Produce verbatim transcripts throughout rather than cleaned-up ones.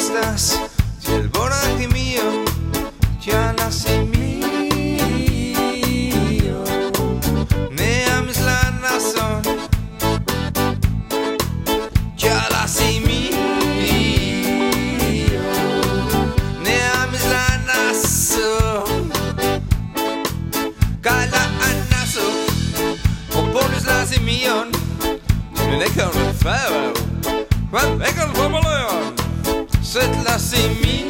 estás? Si el coraje mío ya nace mío, ne amis la nason, ya la sé mío, ne amis la nason, kala anaso, opones la semion, me lekker met vuil, wat lekker voor mijn leon, zet la semion.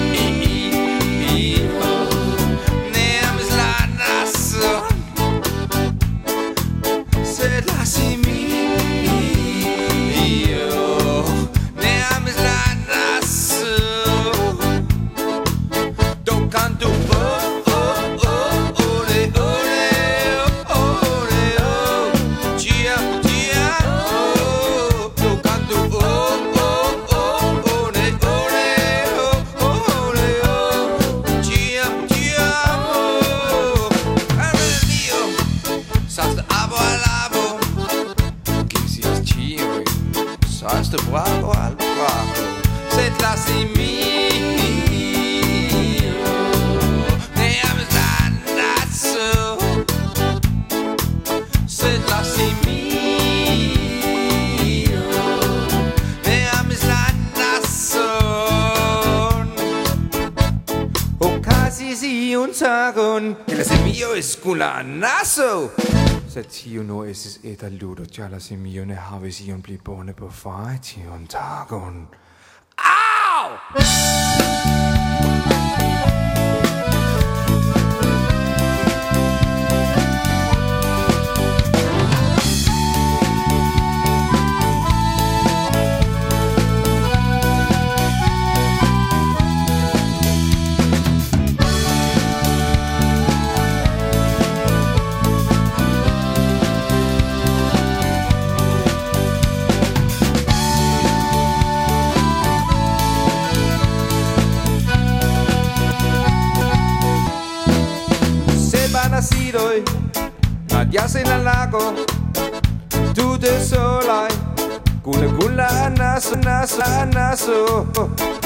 Saste bravo al bravo, c'est la simio, ne ames la naso, c'est la simio, ne ames la nason, o casi si un sagon, que la simio es kula naso. Satio no eses et aludo, ja la semione havision bli bone på fejtion tagon. Au! Nacido Nadias en el lago, tú de solai, gula gula naso naso naso.